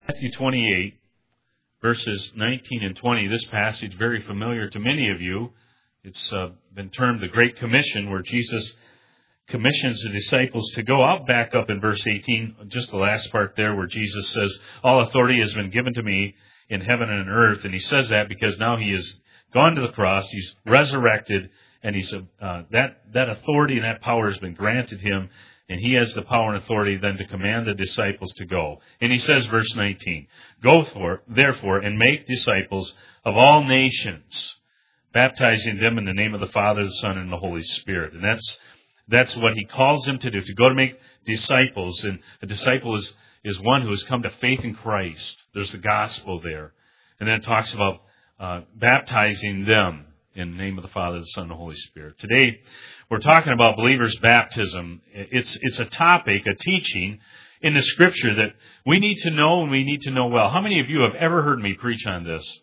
Matthew 28, verses 19 and 20. This passage, very familiar to many of you. It's been termed the Great Commission, where Jesus commissions the disciples to go out. Back up in verse 18, just the last part there, where Jesus says, all authority has been given to me in heaven and on earth. And he says that because now he has gone to the cross, he's resurrected, and he's that authority and that power has been granted him. And he has the power and authority then to command the disciples to go. And he says, verse 19, go therefore, and make disciples of all nations, baptizing them in the name of the Father, the Son, and the Holy Spirit. And that's what he calls them to do, to go to make disciples. And a disciple is one who has come to faith in Christ. There's the gospel there. And then it talks about baptizing them in the name of the Father, the Son, and the Holy Spirit. Today, we're talking about believers' baptism. It's a topic, a teaching in the Scripture that we need to know and we need to know well. How many of you have ever heard me preach on this?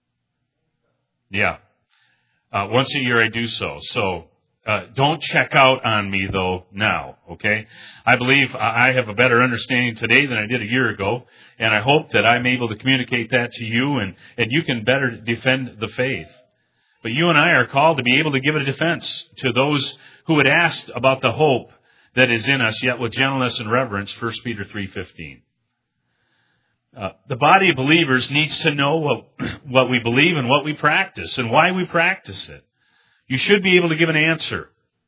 Yeah. Once a year I do so. So don't check out on me, though, now, okay? I believe I have a better understanding today than I did a year ago, and I hope that I'm able to communicate that to you and you can better defend the faith. But you and I are called to be able to give a defense to those who had asked about the hope that is in us, yet with gentleness and reverence, 1 Peter 3:15. The body of believers needs to know what we believe and what we practice and why we practice it. You should be able to give an answer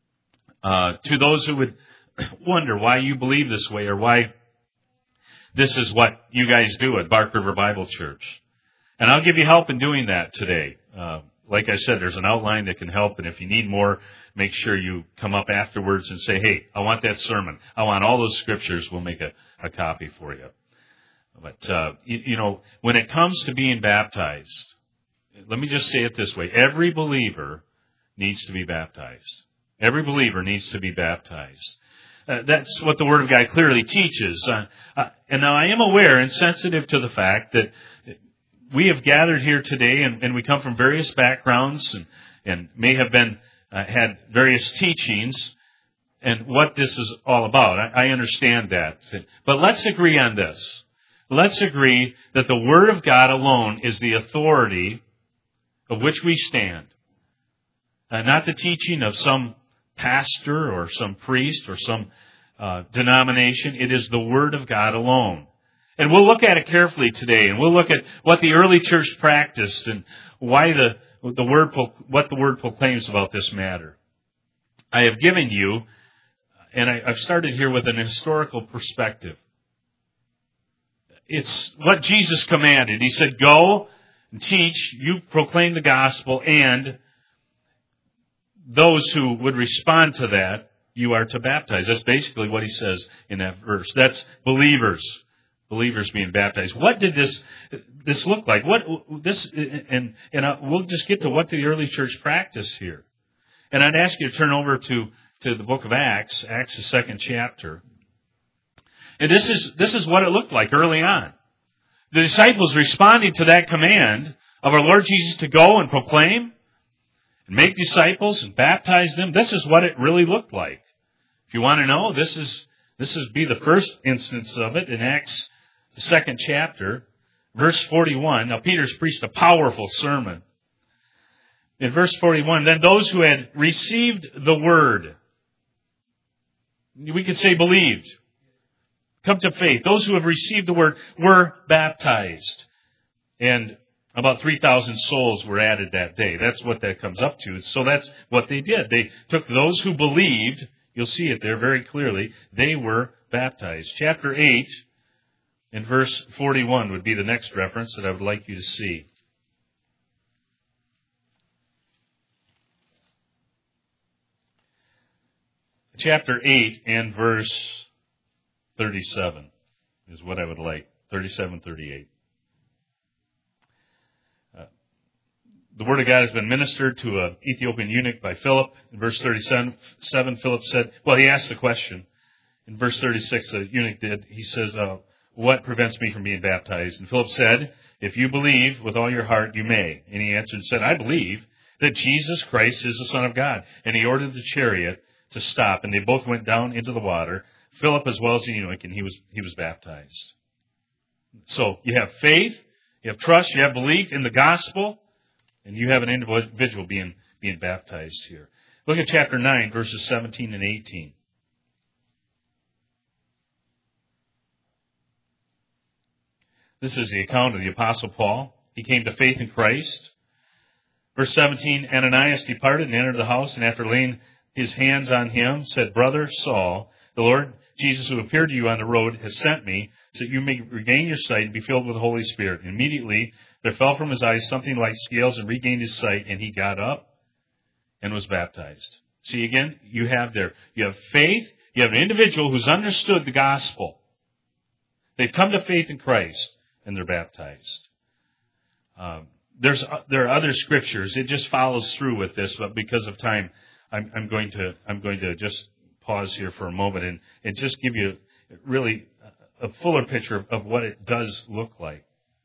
to those who would wonder why you believe this way or why this is what you guys do at Bark River Bible Church. And I'll give you help in doing that today. Like I said, there's an outline that can help, and if you need more, make sure you come up afterwards and say, hey, I want that sermon. I want all those scriptures. We'll make a copy for you. But, when it comes to being baptized, let me just say it this way. Every believer needs to be baptized. Every believer needs to be baptized. That's what the Word of God clearly teaches. And now I am aware and sensitive to the fact that we have gathered here today, and we come from various backgrounds and may have been had various teachings and what this is all about. I understand that. But let's agree on this. Let's agree that the Word of God alone is the authority of which we stand. Not the teaching of some pastor or some priest or some denomination. It is the Word of God alone. And we'll look at it carefully today, and we'll look at what the early church practiced and why what the Word proclaims about this matter. I have given you, and I've started here with an historical perspective. It's what Jesus commanded. He said, go and teach, you proclaim the gospel, and those who would respond to that, you are to baptize. That's basically what he says in that verse. That's believers being baptized. What did this look like? We'll just get to what the early church practiced here. And I'd ask you to turn over to the book of Acts, the 2nd chapter. And this is what it looked like early on. The disciples responding to that command of our Lord Jesus to go and proclaim and make disciples and baptize them. This is what it really looked like. If you want to know, this is the first instance of it in Acts, the 2nd chapter, verse 41. Now, Peter's preached a powerful sermon. In verse 41, then those who had received the word, we could say believed, come to faith. Those who have received the word were baptized. And about 3,000 souls were added that day. That's what that comes up to. So that's what they did. They took those who believed. You'll see it there very clearly. They were baptized. Chapter 8 and verse 41 would be the next reference that I would like you to see. Chapter 8 and verse 37 is what I would like. 37, 38. The word of God has been ministered to an Ethiopian eunuch by Philip. In verse 37, Philip said, he asked the question. In verse 36, the eunuch did. He says, what prevents me from being baptized? And Philip said, if you believe with all your heart, you may. And he answered and said, I believe that Jesus Christ is the Son of God. And he ordered the chariot to stop, and they both went down into the water, Philip as well as the eunuch, and he was baptized. So you have faith, you have trust, you have belief in the gospel, and you have an individual being baptized here. Look at chapter 9, verses 17 and 18. This is the account of the Apostle Paul. He came to faith in Christ. Verse 17, Ananias departed and entered the house, and after laying his hands on him, said, Brother Saul, the Lord Jesus who appeared to you on the road has sent me, so that you may regain your sight and be filled with the Holy Spirit. And immediately there fell from his eyes something like scales and regained his sight, and he got up and was baptized. See again, you have faith, you have an individual who's understood the gospel. They've come to faith in Christ, and they're baptized. There are other scriptures. It just follows through with this, but because of time, I'm going to just pause here for a moment and just give you really a fuller picture of what it does look like.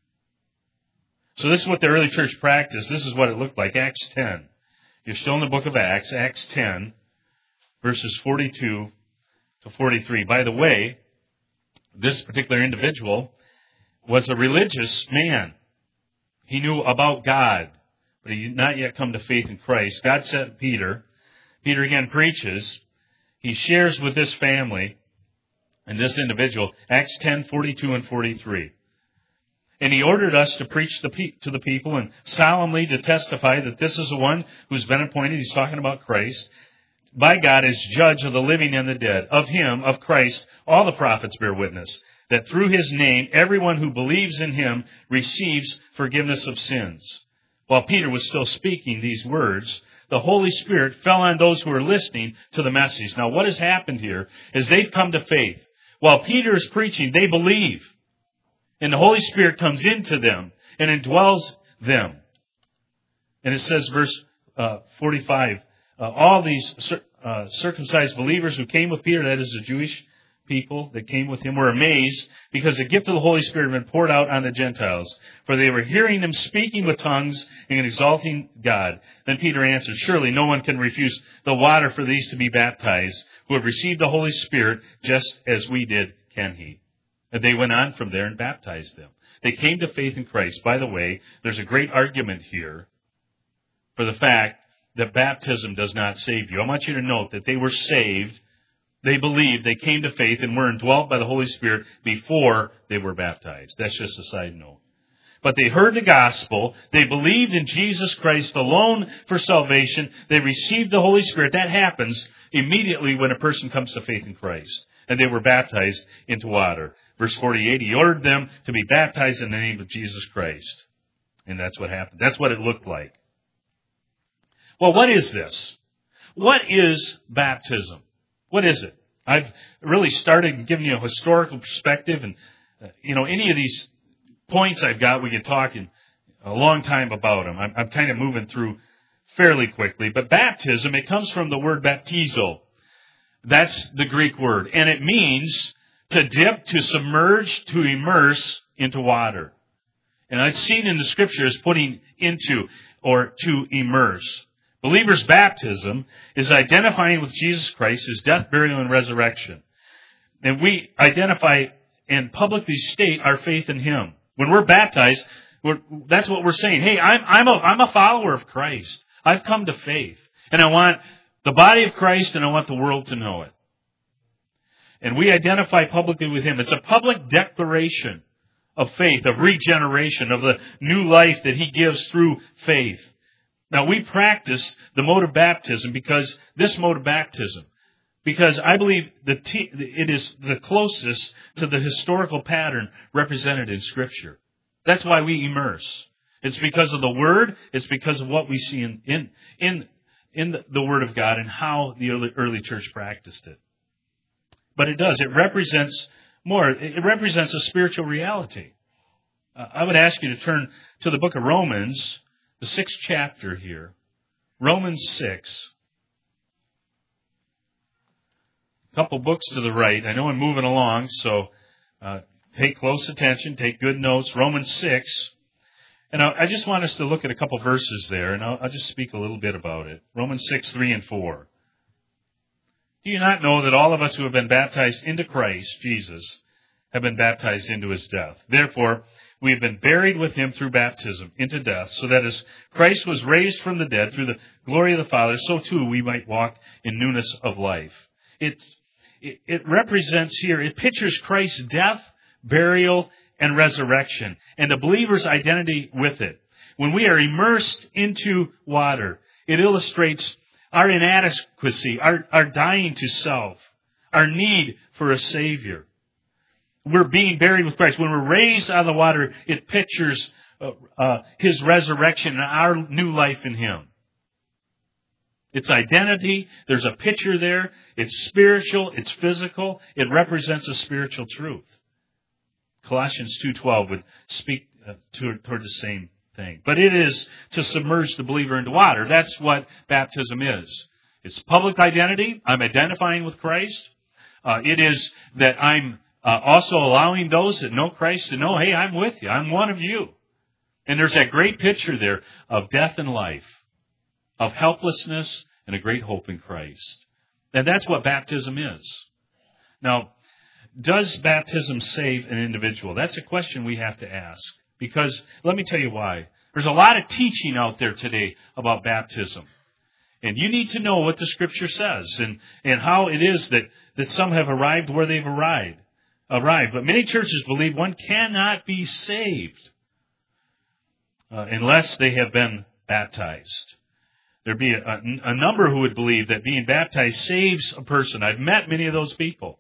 So this is what the early church practiced. This is what it looked like. Acts 10. You're still in the book of Acts. Acts 10, verses 42 to 43. By the way, this particular individual was a religious man. He knew about God, but he had not yet come to faith in Christ. God sent Peter. Peter again preaches. He shares with this family and this individual, Acts 10, 42 and 43. And he ordered us to preach to the people and solemnly to testify that this is the one who's been appointed, he's talking about Christ, by God as judge of the living and the dead. Of him, of Christ, all the prophets bear witness, that through his name, everyone who believes in him receives forgiveness of sins. While Peter was still speaking these words, the Holy Spirit fell on those who were listening to the message. Now, what has happened here is they've come to faith. While Peter is preaching, they believe. And the Holy Spirit comes into them and indwells them. And it says, verse 45, all these circumcised believers who came with Peter, that is the Jewish people that came with him, were amazed because the gift of the Holy Spirit had been poured out on the Gentiles. For they were hearing them speaking with tongues and exalting God. Then Peter answered, surely no one can refuse the water for these to be baptized, who have received the Holy Spirit just as we did, can he? And they went on from there and baptized them. They came to faith in Christ. By the way, there's a great argument here for the fact that baptism does not save you. I want you to note that they were saved, they believed, they came to faith, and were indwelt by the Holy Spirit before they were baptized. That's just a side note. But they heard the gospel, they believed in Jesus Christ alone for salvation, they received the Holy Spirit. That happens immediately when a person comes to faith in Christ. And they were baptized into water. Verse 48, he ordered them to be baptized in the name of Jesus Christ. And that's what happened. That's what it looked like. Well, what is this? What is baptism? What is it? I've really started giving you a historical perspective, and any of these points I've got, we could talk in a long time about them. I'm kind of moving through fairly quickly. But baptism, it comes from the word baptizo. That's the Greek word. And it means to dip, to submerge, to immerse into water. And I've seen in the scriptures putting into or to immerse. Believers' baptism is identifying with Jesus Christ, his death, burial, and resurrection. And we identify and publicly state our faith in him. When we're baptized, that's what we're saying. Hey, I'm a follower of Christ. I've come to faith. And I want the body of Christ, and I want the world to know it. And we identify publicly with him. It's a public declaration of faith, of regeneration, of the new life that he gives through faith. Now, we practice the mode of baptism because I believe it is the closest to the historical pattern represented in Scripture. That's why we immerse. It's because of the Word. It's because of what we see in the Word of God and how the early church practiced it. But it does. It represents more. It represents a spiritual reality. I would ask you to turn to the book of Romans, the 6th chapter here. Romans 6. A couple books to the right. I know I'm moving along, so pay close attention. Take good notes. Romans 6. And I just want us to look at a couple verses there, and I'll just speak a little bit about it. Romans 6, 3 and 4. Do you not know that all of us who have been baptized into Christ Jesus have been baptized into his death. Therefore, we have been buried with him through baptism into death, so that as Christ was raised from the dead through the glory of the Father, so too we might walk in newness of life. It represents here, it pictures Christ's death, burial, and resurrection, and the believer's identity with it. When we are immersed into water, it illustrates our inadequacy, our dying to self, our need for a Savior. We're being buried with Christ. When we're raised out of the water, it pictures his resurrection and our new life in him. It's identity. There's a picture there. It's spiritual. It's physical. It represents a spiritual truth. Colossians 2:12 would speak toward the same thing. But it is to submerge the believer into water. That's what baptism is. It's public identity. I'm identifying with Christ. It is that I'm also allowing those that know Christ to know, hey, I'm with you. I'm one of you. And there's that great picture there of death and life, of helplessness and a great hope in Christ. And that's what baptism is. Now, does baptism save an individual? That's a question we have to ask. Because let me tell you why. There's a lot of teaching out there today about baptism. And you need to know what the Scripture says and how it is that some have arrived where they've arrived. But many churches believe one cannot be saved unless they have been baptized. There'd be a number who would believe that being baptized saves a person. I've met many of those people.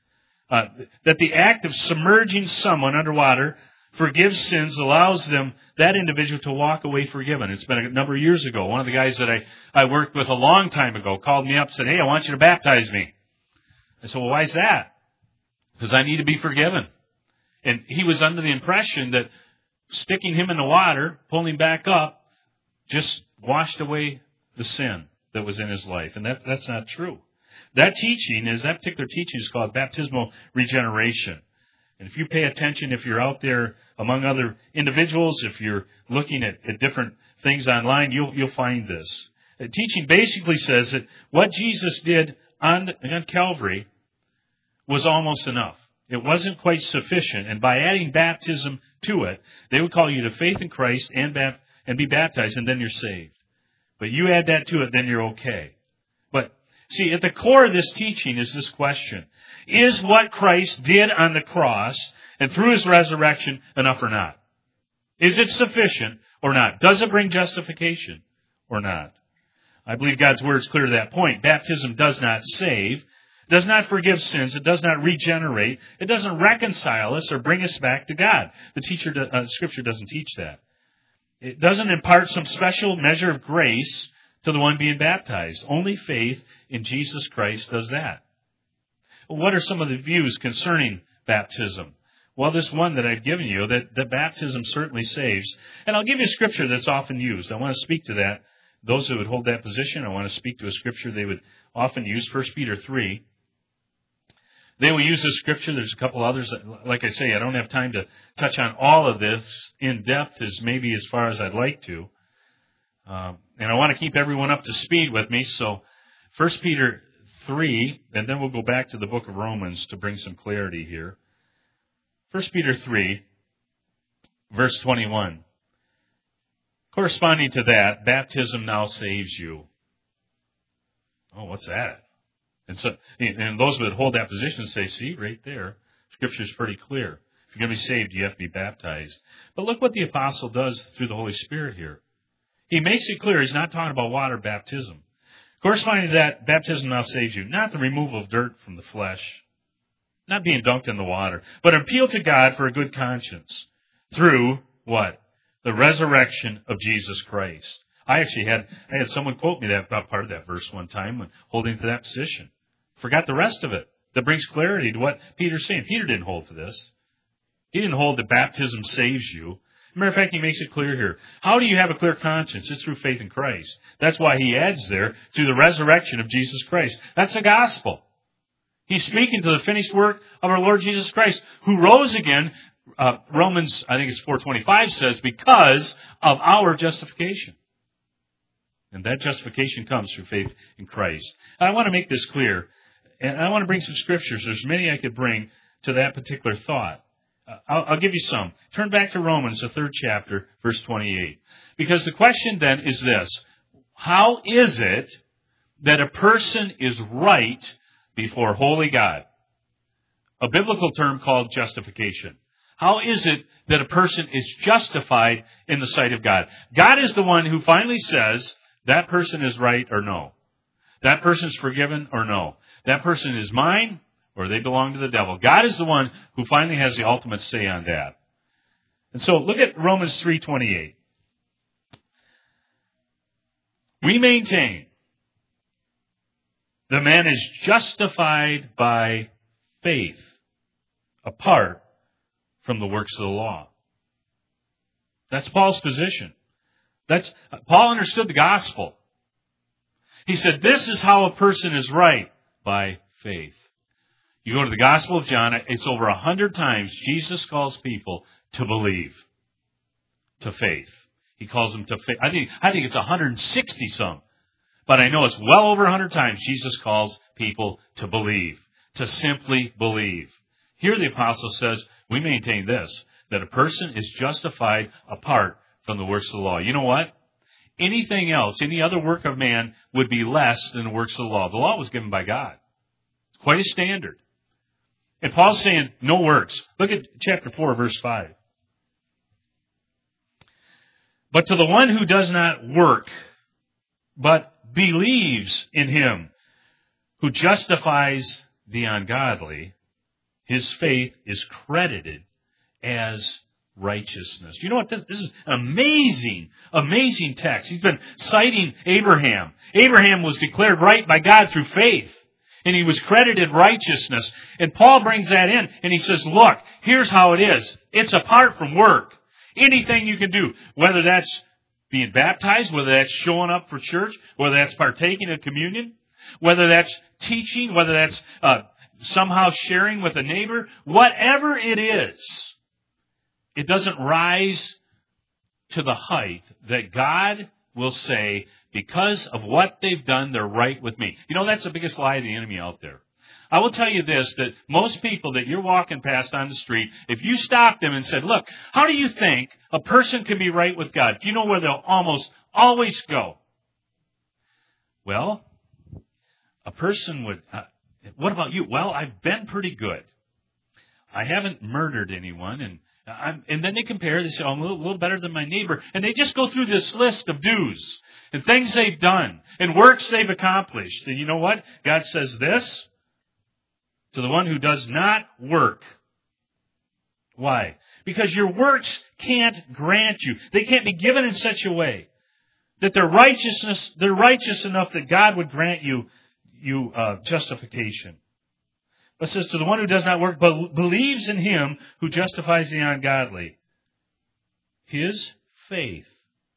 That the act of submerging someone underwater forgives sins, allows that individual to walk away forgiven. It's been a number of years ago. One of the guys that I worked with a long time ago called me up and said, hey, I want you to baptize me. I said, well, why is that? Because I need to be forgiven. And he was under the impression that sticking him in the water, pulling him back up, just washed away the sin that was in his life. And that's not true. That particular teaching is called baptismal regeneration. And if you pay attention, if you're out there among other individuals, if you're looking at different things online, you'll find this. The teaching basically says that what Jesus did on Calvary was almost enough. It wasn't quite sufficient. And by adding baptism to it, they would call you to faith in Christ and be baptized, and then you're saved. But you add that to it, then you're okay. But see, at the core of this teaching is this question. Is what Christ did on the cross and through his resurrection enough or not? Is it sufficient or not? Does it bring justification or not? I believe God's Word is clear to that point. Baptism does not save, does not forgive sins, it does not regenerate, it doesn't reconcile us or bring us back to God. The Scripture doesn't teach that. It doesn't impart some special measure of grace to the one being baptized. Only faith in Jesus Christ does that. What are some of the views concerning baptism? Well, this one that I've given you, that baptism certainly saves. And I'll give you a scripture that's often used. I want to speak to that. Those who would hold that position, I want to speak to a scripture they would often use, 1 Peter 3. They will use this scripture. There's a couple others. Like I say, I don't have time to touch on all of this in depth as maybe as far as I'd like to. And I want to keep everyone up to speed with me. So 1 Peter 3, and then we'll go back to the book of Romans to bring some clarity here. 1 Peter 3, verse 21. Corresponding to that, baptism now saves you. Oh, what's that? And those who would hold that position say, see, right there, Scripture's pretty clear. If you're going to be saved, you have to be baptized. But look what the apostle does through the Holy Spirit here. He makes it clear he's not talking about water baptism. Corresponding to that, baptism now saves you. Not the removal of dirt from the flesh, not being dunked in the water, but appeal to God for a good conscience through what? The resurrection of Jesus Christ. I had someone quote me that about part of that verse one time when holding to that position. Forgot the rest of it. That brings clarity to what Peter's saying. Peter didn't hold to this. He didn't hold that baptism saves you. Matter of fact, he makes it clear here. How do you have a clear conscience? It's through faith in Christ. That's why he adds there, through the resurrection of Jesus Christ. That's the gospel. He's speaking to the finished work of our Lord Jesus Christ, who rose again. Romans, I think it's 4:25 says, because of our justification. And that justification comes through faith in Christ. And I want to make this clear. And I want to bring some scriptures. There's many I could bring to that particular thought. I'll give you some. Turn back to Romans, the 3rd chapter, verse 28. Because the question then is this: how is it that a person is right before holy God? A biblical term called justification. How is it that a person is justified in the sight of God? God is the one who finally says that person is right or no. That person is forgiven or no. That person is mine or they belong to the devil. God is the one who finally has the ultimate say on that. And so look at Romans 3:28. We maintain the man is justified by faith apart from the works of the law. That's Paul's position. Paul understood the gospel. He said, this is how a person is right, by faith. You go to the Gospel of John, it's over 100 times Jesus calls people to believe, to faith. He calls them to faith. I think it's 160 some. But I know it's well over 100 times Jesus calls people to believe, to simply believe. Here the apostle says, we maintain this, that a person is justified apart from the works of the law. You know what? Anything else, any other work of man would be less than the works of the law. The law was given by God. It's quite a standard. And Paul's saying, no works. Look at chapter 4, verse 5. But to the one who does not work, but believes in him who justifies the ungodly, his faith is credited as righteousness. You know what? This is an amazing text. He's been citing Abraham. Abraham was declared right by God through faith, and he was credited righteousness. And Paul brings that in, and he says, look, here's how it is. It's apart from work. Anything you can do, whether that's being baptized, whether that's showing up for church, whether that's partaking of communion, whether that's teaching, whether that's somehow sharing with a neighbor, whatever it is, it doesn't rise to the height that God will say, because of what they've done, they're right with me. You know, that's the biggest lie of the enemy out there. I will tell you this, that most people that you're walking past on the street, if you stopped them and said, look, how do you think a person can be right with God? Do you know where they'll almost always go? Well, a person would, what about you? Well, I've been pretty good. I haven't murdered anyone, and then they compare, they say, oh, I'm a little better than my neighbor. And they just go through this list of do's and things they've done and works they've accomplished. And you know what? God says this, to the one who does not work. Why? Because your works can't grant you. They can't be given in such a way that they're righteous enough that God would grant you justification. But it says, to the one who does not work, but believes in him who justifies the ungodly, his faith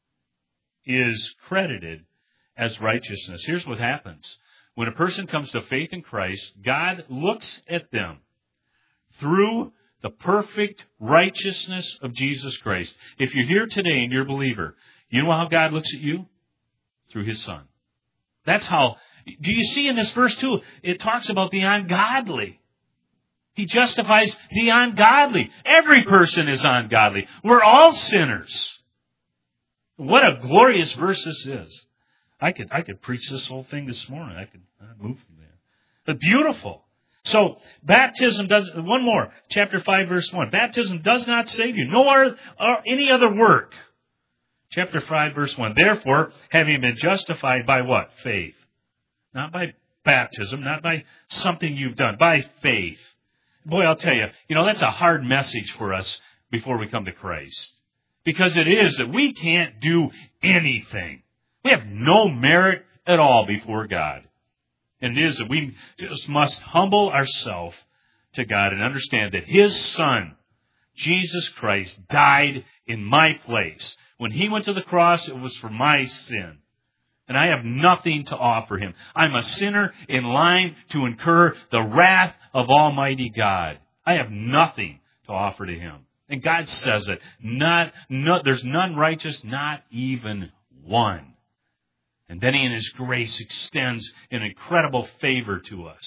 is credited as righteousness. Here's what happens. When a person comes to faith in Christ, God looks at them through the perfect righteousness of Jesus Christ. If you're here today and you're a believer, you know how God looks at you? Through his Son. That's how. Do you see in this verse too, it talks about the ungodly. He justifies the ungodly. Every person is ungodly. We're all sinners. What a glorious verse this is. I could preach this whole thing this morning. I could move from there. But beautiful. So, baptism does, one more, chapter 5, verse 1. Baptism does not save you, nor any other work. Chapter 5, verse 1. Therefore, having been justified by what? Faith. Not by baptism, not by something you've done, by faith. Boy, I'll tell you, that's a hard message for us before we come to Christ. Because it is that we can't do anything. We have no merit at all before God. And it is that we just must humble ourselves to God and understand that his Son, Jesus Christ, died in my place. When he went to the cross, it was for my sin. And I have nothing to offer him. I'm a sinner in line to incur the wrath of Almighty God. I have nothing to offer to him. And God says it. There's none righteous, not even one. And then he in his grace extends an incredible favor to us.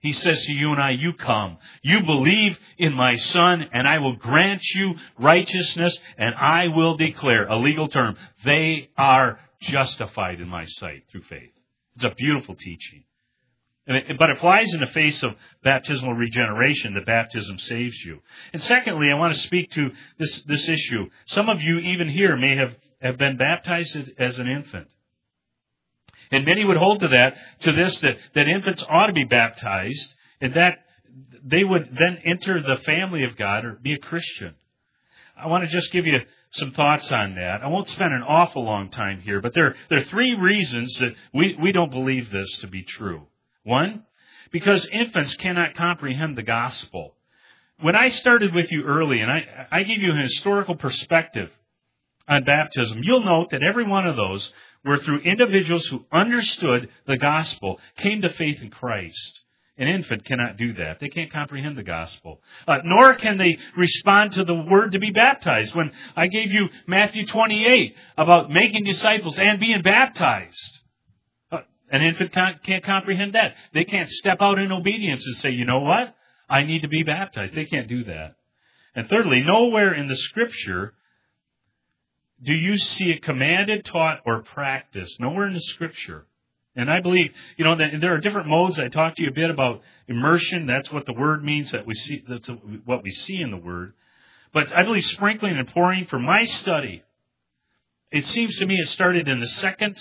He says to you and I, you come. You believe in my Son, and I will grant you righteousness, and I will declare, a legal term, they are justified in my sight through faith. It's a beautiful teaching. But it flies in the face of baptismal regeneration, that baptism saves you. And secondly, I want to speak to this issue. Some of you, even here, may have been baptized as an infant. And many would hold to that infants ought to be baptized, and that they would then enter the family of God or be a Christian. I want to just give you some thoughts on that. I won't spend an awful long time here, but there are three reasons that we don't believe this to be true. One, because infants cannot comprehend the gospel. When I started with you early, and I gave you an historical perspective on baptism, you'll note that every one of those were through individuals who understood the gospel, came to faith in Christ. An infant cannot do that. They can't comprehend the gospel. Nor can they respond to the word to be baptized. When I gave you Matthew 28 about making disciples and being baptized, an infant can't comprehend that. They can't step out in obedience and say, you know what? I need to be baptized. They can't do that. And thirdly, nowhere in the Scripture do you see it commanded, taught, or practiced. Nowhere in the Scripture. And I believe, that there are different modes. I talked to you a bit about immersion. That's what the Word means. That's what we see in the Word. But I believe sprinkling and pouring, for my study, it seems to me it started in the second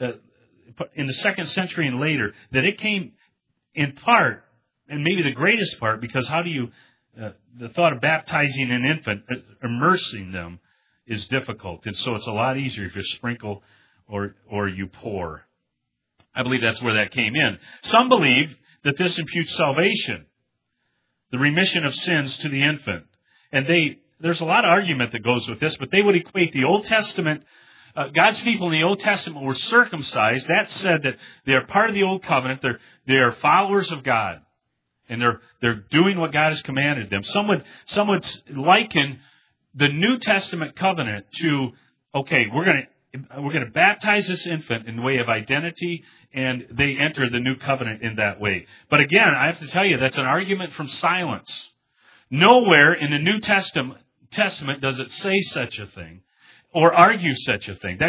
century and later, that it came in part, and maybe the greatest part, because the thought of baptizing an infant, immersing them, is difficult. And so it's a lot easier if you sprinkle or you pour. I believe that's where that came in. Some believe that this imputes salvation, the remission of sins to the infant. And there's a lot of argument that goes with this, but they would equate the Old Testament, God's people in the Old Testament were circumcised. That said that they are part of the Old Covenant. They are followers of God. And they're doing what God has commanded them. Some would liken the New Testament covenant to, okay, we're going to baptize this infant in the way of identity, and they enter the new covenant in that way. But again, I have to tell you, that's an argument from silence. Nowhere in the New Testament does it say such a thing or argue such a thing.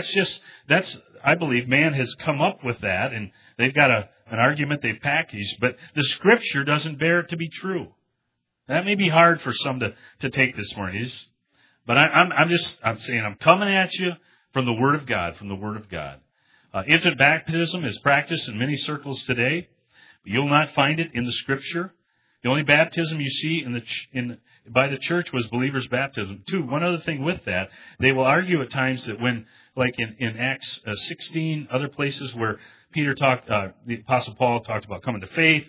I believe man has come up with that, and they've got an argument they've packaged, but the Scripture doesn't bear it to be true. That may be hard for some to take this morning. But I'm saying I'm coming at you from the Word of God, Infant baptism is practiced in many circles today, but you'll not find it in the Scripture. The only baptism you see by the church was believers' baptism. Two, one other thing with that, they will argue at times that when, like in Acts 16, other places where the Apostle Paul talked about coming to faith,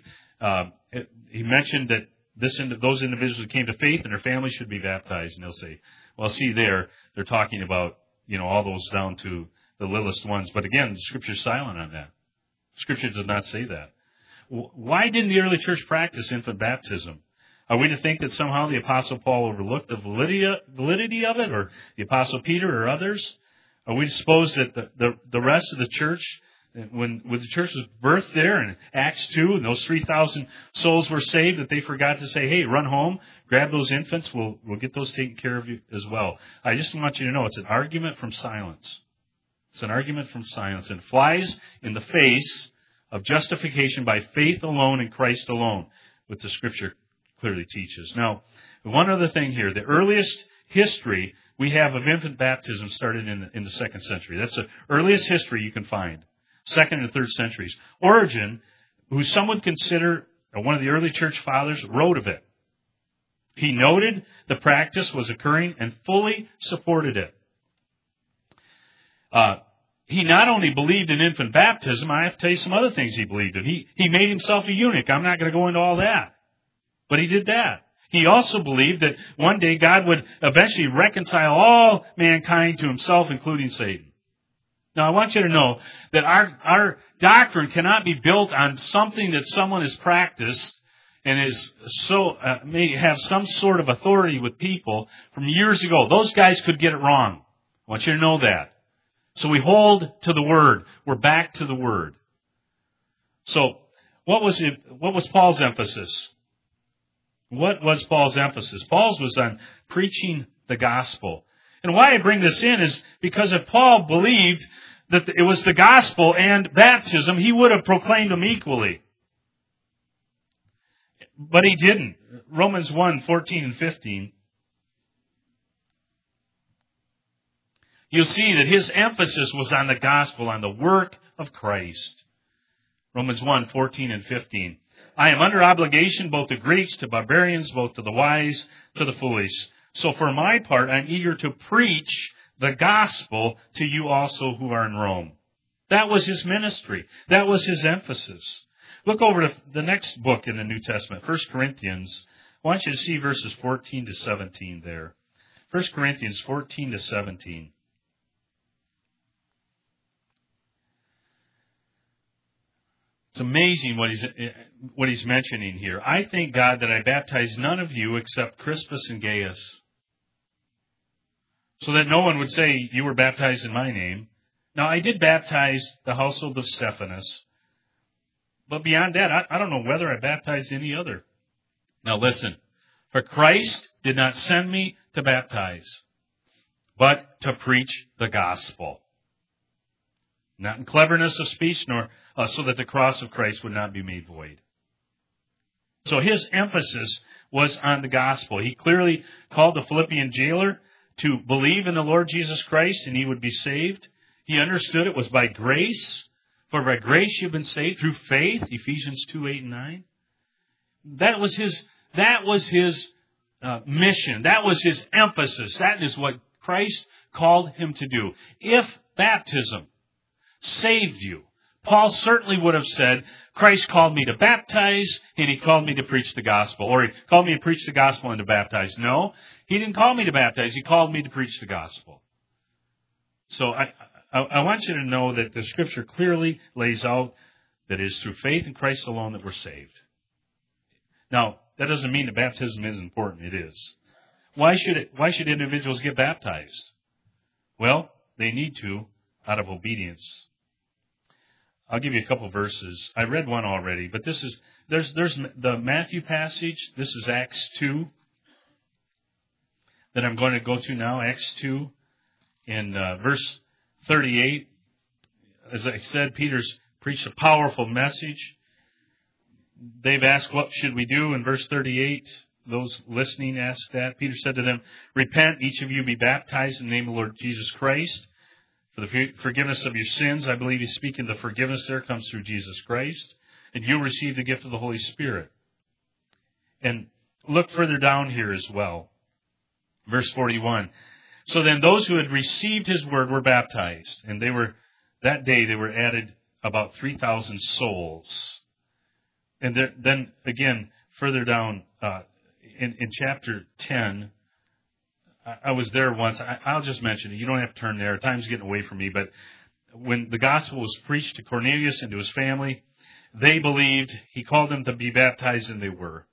he mentioned that those individuals who came to faith and their families should be baptized, and they'll say, well, see there, they're talking about, all those down to the littlest ones. But again, the Scripture is silent on that. Scripture does not say that. Why didn't the early church practice infant baptism? Are we to think that somehow the Apostle Paul overlooked the validity of it, or the Apostle Peter or others? Are we to suppose that the rest of the church, when the church was birthed there in Acts 2, and those 3,000 souls were saved, that they forgot to say, hey, run home, grab those infants, we'll get those taken care of you as well? I just want you to know it's an argument from silence. It's an argument from silence, and flies in the face of justification by faith alone in Christ alone, which the Scripture clearly teaches. Now, one other thing here. The earliest history we have of infant baptism started in the 2nd century. That's the earliest history you can find. 2nd and 3rd centuries. Origen, who some would consider one of the early church fathers, wrote of it. He noted the practice was occurring and fully supported it. He not only believed in infant baptism, I have to tell you some other things he believed in. He made himself a eunuch. I'm not going to go into all that. But he did that. He also believed that one day God would eventually reconcile all mankind to himself, including Satan. Now, I want you to know that our doctrine cannot be built on something that someone has practiced and may have some sort of authority with people from years ago. Those guys could get it wrong. I want you to know that. So we hold to the Word. We're back to the Word. So What was Paul's emphasis? What was Paul's emphasis? Paul's was on preaching the gospel. And why I bring this in is because if Paul believed that it was the gospel and baptism, he would have proclaimed them equally. But he didn't. Romans 1:14 and 15. You'll see that his emphasis was on the gospel, on the work of Christ. Romans 1:14 and 15. I am under obligation both to Greeks, to barbarians, both to the wise, to the foolish. So for my part, I'm eager to preach the gospel to you also who are in Rome. That was his ministry. That was his emphasis. Look over to the next book in the New Testament, 1 Corinthians. I want you to see verses 14 to 17 there. 1 Corinthians 14 to 17. It's amazing what he's mentioning here. I thank God that I baptized none of you except Crispus and Gaius, so that no one would say you were baptized in my name. Now, I did baptize the household of Stephanas, but beyond that, I don't know whether I baptized any other. Now listen, for Christ did not send me to baptize, but to preach the gospel. Not in cleverness of speech, nor so that the cross of Christ would not be made void. So his emphasis was on the gospel. He clearly called the Philippian jailer to believe in the Lord Jesus Christ and he would be saved. He understood it was by grace. For by grace you've been saved through faith, Ephesians 2:8 and 9. That was his mission. That was his emphasis. That is what Christ called him to do. If baptism saved you, Paul certainly would have said, Christ called me to baptize and he called me to preach the gospel. Or he called me to preach the gospel and to baptize. No, he didn't call me to baptize. He called me to preach the gospel. So I want you to know that the Scripture clearly lays out that it is through faith in Christ alone that we're saved. Now, that doesn't mean that baptism is important. It is. Why should individuals get baptized? Well, they need to out of obedience. I'll give you a couple verses. I read one already, but there's the Matthew passage. This is Acts 2 that I'm going to go to now. Acts 2 in verse 38. As I said, Peter's preached a powerful message. They've asked, what should we do? In verse 38, those listening asked that. Peter said to them, repent, each of you be baptized in the name of the Lord Jesus Christ for the forgiveness of your sins. I believe he's speaking the forgiveness there comes through Jesus Christ. And you'll receive the gift of the Holy Spirit. And look further down here as well. Verse 41. So then those who had received his word were baptized. And that day they were added about 3,000 souls. And then again, further down in chapter 10, I was there once. I'll just mention it. You don't have to turn there. Time's getting away from me. But when the gospel was preached to Cornelius and to his family, they believed. He called them to be baptized, and they were.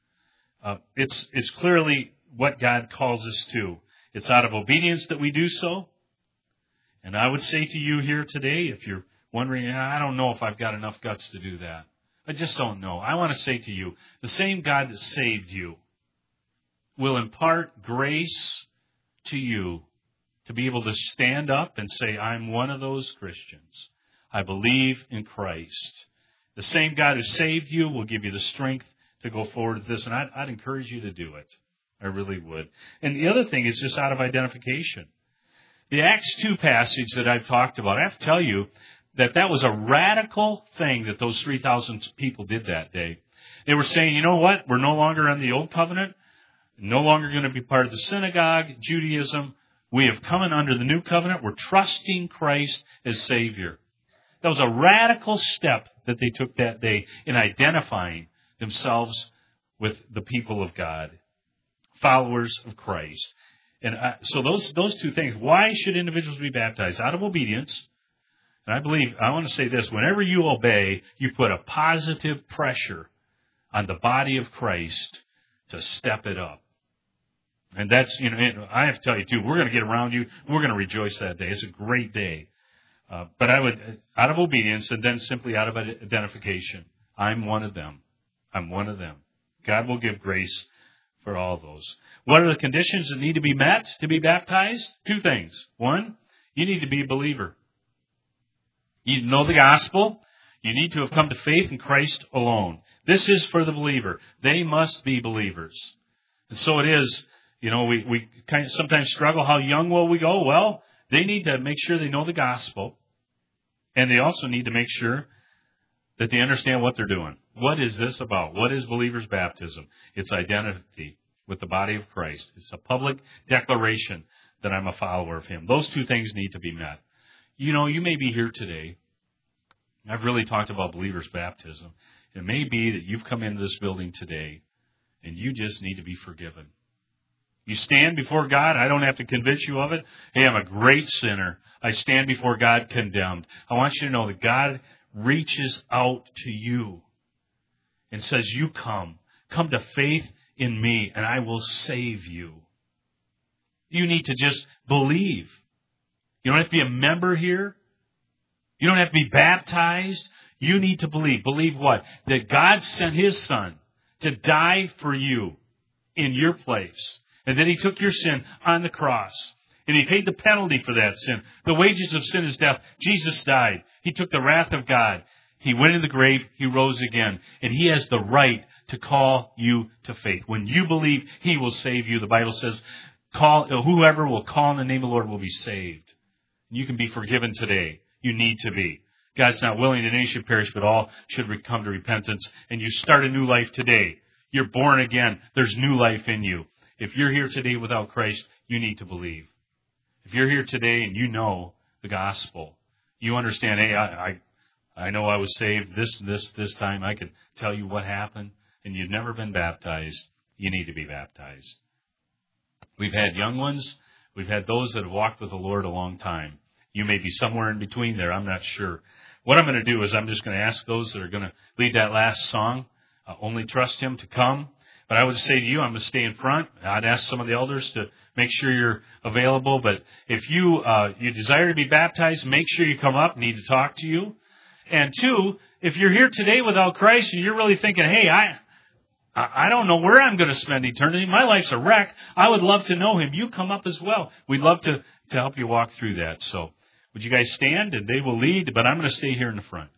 It's clearly what God calls us to. It's out of obedience that we do so. And I would say to you here today, if you're wondering, I don't know if I've got enough guts to do that. I just don't know. I want to say to you, the same God that saved you will impart grace to you to be able to stand up and say, I'm one of those Christians. I believe in Christ. The same God who saved you will give you the strength to go forward with this, and I'd encourage you to do it. I really would. And the other thing is just out of identification. The Acts 2 passage that I've talked about, I have to tell you that was a radical thing that those 3,000 people did that day. They were saying, you know what? We're no longer on the old covenant. No longer going to be part of the synagogue, Judaism. We have come in under the new covenant. We're trusting Christ as Savior. That was a radical step that they took that day in identifying themselves with the people of God, followers of Christ. And so those two things. Why should individuals be baptized? Out of obedience. And I want to say this, whenever you obey, you put a positive pressure on the body of Christ to step it up. And that's, I have to tell you too, we're going to get around you. We're going to rejoice that day. It's a great day. But I would, out of obedience and then simply out of identification. I'm one of them. I'm one of them. God will give grace for all those. What are the conditions that need to be met to be baptized? Two things. One, you need to be a believer. You need to know the gospel. You need to have come to faith in Christ alone. This is for the believer. They must be believers. And so it is, we kind of sometimes struggle. How young will we go? Well, they need to make sure they know the gospel. And they also need to make sure that they understand what they're doing. What is this about? What is believer's baptism? It's identity with the body of Christ. It's a public declaration that I'm a follower of Him. Those two things need to be met. You may be here today. I've really talked about believer's baptism. It may be that you've come into this building today and you just need to be forgiven. You stand before God. I don't have to convince you of it. Hey, I'm a great sinner. I stand before God condemned. I want you to know that God reaches out to you and says, you come to faith in me and I will save you. You need to just believe. You don't have to be a member here. You don't have to be baptized. You need to believe. Believe what? That God sent His Son to die for you in your place. And that He took your sin on the cross. And He paid the penalty for that sin. The wages of sin is death. Jesus died. He took the wrath of God. He went in the grave. He rose again. And He has the right to call you to faith. When you believe, He will save you. The Bible says, whoever will call on the name of the Lord will be saved. You can be forgiven today. You need to be. God's not willing that any should perish, but all should come to repentance. And you start a new life today. You're born again. There's new life in you. If you're here today without Christ, you need to believe. If you're here today and you know the gospel, you understand, hey, I know I was saved this time. I could tell you what happened, and you've never been baptized. You need to be baptized. We've had young ones. We've had those that have walked with the Lord a long time. You may be somewhere in between there. I'm not sure. What I'm going to do is I'm just going to ask those that are going to lead that last song, Only Trust Him, to come. But I would say to you, I'm going to stay in front. I'd ask some of the elders to make sure you're available. But if you desire to be baptized, make sure you come up. I need to talk to you. And two, if you're here today without Christ and you're really thinking, hey, I don't know where I'm going to spend eternity. My life's a wreck. I would love to know Him. You come up as well. We'd love to help you walk through that. So would you guys stand? And they will lead, but I'm going to stay here in the front.